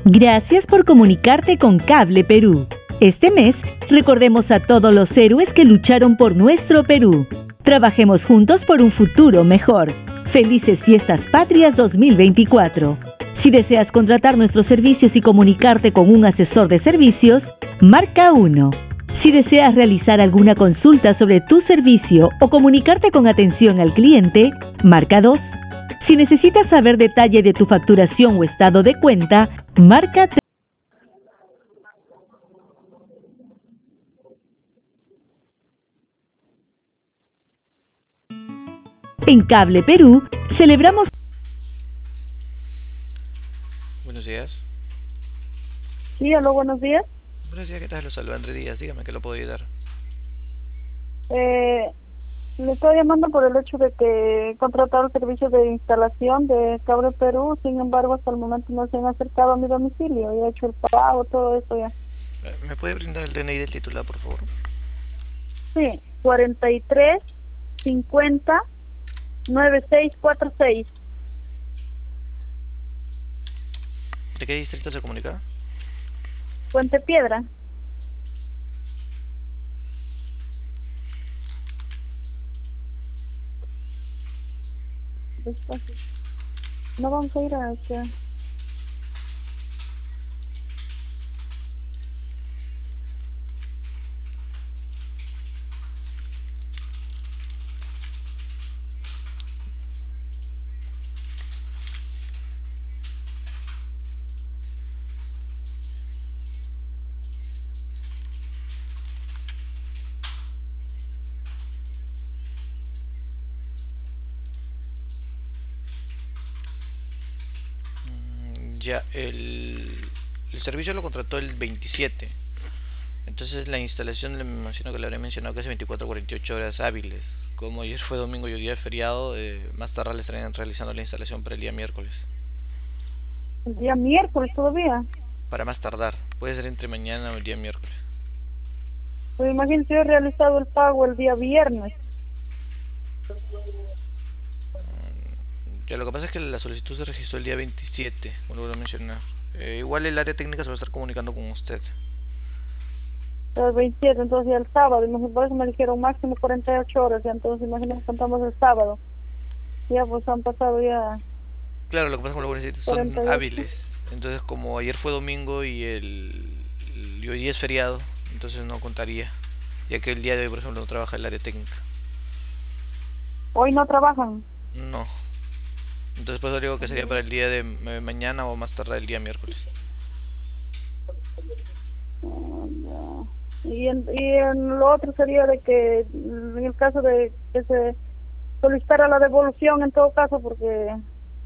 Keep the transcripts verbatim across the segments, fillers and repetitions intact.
Gracias por comunicarte con Cable Perú. Este mes, recordemos a todos los héroes que lucharon por nuestro Perú. Trabajemos juntos por un futuro mejor. Felices Fiestas Patrias dos mil veinticuatro. Si deseas contratar nuestros servicios y comunicarte con un asesor de servicios, marca uno. Si deseas realizar alguna consulta sobre tu servicio o comunicarte con atención al cliente, marca dos. Si necesitas saber detalle de tu facturación o estado de cuenta, marca tres. En Cable Perú, celebramos... Buenos días. Sí, aló, buenos días. Buenos días, ¿qué tal? Los saluda Andrés Díaz. Dígame, ¿qué lo puedo ayudar? Eh, le estoy llamando por el hecho de que he contratado el servicio de instalación de Cable Perú, sin embargo, hasta el momento no se han acercado a mi domicilio. Ya he hecho el pago, todo eso ya. Eh, ¿Me puede brindar el D N I del titular, por favor? Sí, cuarenta y tres cincuenta noventa y seis cuarenta y seis. ¿De qué distrito se comunica? Puente Piedra. Despacio. No vamos a ir a... hacia- Mm, Ya, el, el servicio lo contrató el veintisiete. Entonces la instalación, le imagino que le habré mencionado que es veinticuatro a cuarenta y ocho horas hábiles. Como ayer fue domingo y hoy día es feriado, eh, más tarde le estarían realizando la instalación para el día miércoles. El día miércoles todavía. Para más tardar, puede ser entre mañana o el día miércoles. Pues imagínate, yo he realizado el pago el día viernes. Ya, lo que pasa es que la solicitud se registró el día veintisiete, como lo voy a mencionar. Eh, igual el área técnica se va a estar comunicando con usted. El veintisiete, entonces ya el sábado, imagínate, por eso me dijeron máximo cuarenta y ocho horas, ya entonces imagínate, contamos el sábado. Ya pues han pasado ya Claro, lo que pasa con los bonos son cuarenta y ocho. hábiles. Entonces, como ayer fue domingo y, el, y hoy día es feriado, entonces no contaría. Ya que el día de hoy, por ejemplo, no trabaja el área técnica. Hoy no trabajan. No. Entonces, por eso digo que sería para el día de eh, mañana o más tarde el día miércoles. Ah, ya. Y en, y en lo otro sería de que en el caso de que se solicitara la devolución en todo caso, porque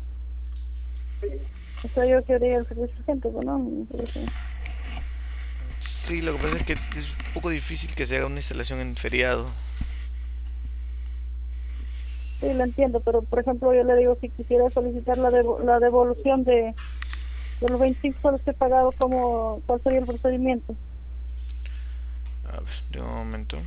o sea, yo quería el servicio urgente, pues, ¿no? Entonces, Sí, lo que pasa es que es un poco difícil que se haga una instalación en feriado. sí, lo entiendo, pero por ejemplo yo le digo si quisiera solicitar la, devo- la devolución de, de los veinticinco soles que he pagado, ¿cómo, cuál sería el procedimiento? A ver, de un momento.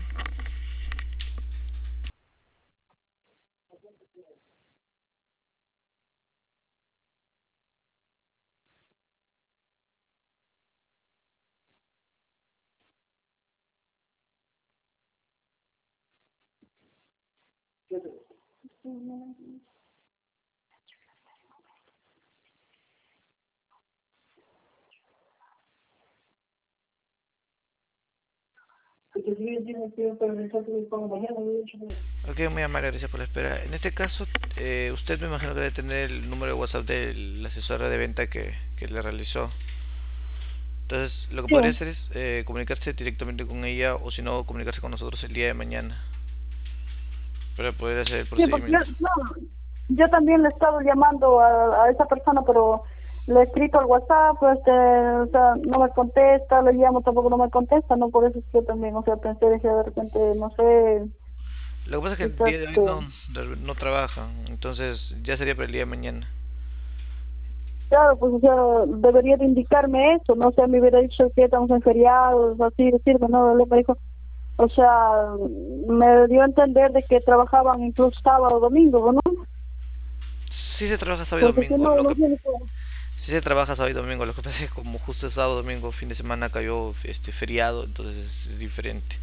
Ok, muy amable, gracias por la espera. En este caso, eh, usted me imagino que debe tener el número de WhatsApp de la asesora de venta que, que le realizó. Entonces, lo que Sí, podría hacer es eh, comunicarse directamente con ella o si no, comunicarse con nosotros el día de mañana para poder hacer el sí, porque yo, procedimiento. no, yo también le he estado llamando a, a esa persona, pero le he escrito al WhatsApp, este, o sea, no me contesta, le llamo, tampoco no me contesta, no, por eso es que yo también, o sea, pensé, dije, de repente, no sé, Lo que pasa es que el quizás, día de hoy este, no, de- no trabaja, entonces ya sería para el día de mañana. claro, pues, o sea, debería de indicarme eso, no sé, me hubiera dicho que estamos en feriados, así decirme, no, le me dijo, o sea, me dio a entender de que trabajaban incluso sábado, domingo, ¿no? Sí se trabaja sábado y Porque si domingo. no, Lo no que tiene que... Sí se trabaja sábado y domingo, lo que pasa es que como justo es sábado, domingo, fin de semana cayó este feriado, entonces es, es diferente.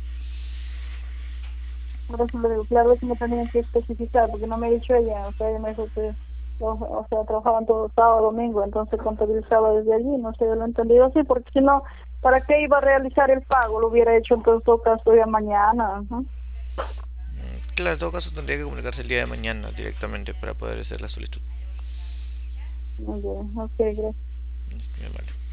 Por eso le digo, claro, eso me tenían que especificar, porque no me ha dicho ella, o sea, ella me dijo que, o, o sea, trabajaban todo sábado, domingo, entonces contabilizaba desde allí, no sé, lo he entendido así, porque si no, ¿para qué iba a realizar el pago? Lo hubiera hecho en todo caso ya mañana, ¿no? Mm, Claro, en todo caso tendría que comunicarse el día de mañana directamente para poder hacer la solicitud. Muy bien, ok, gracias. Este, vale.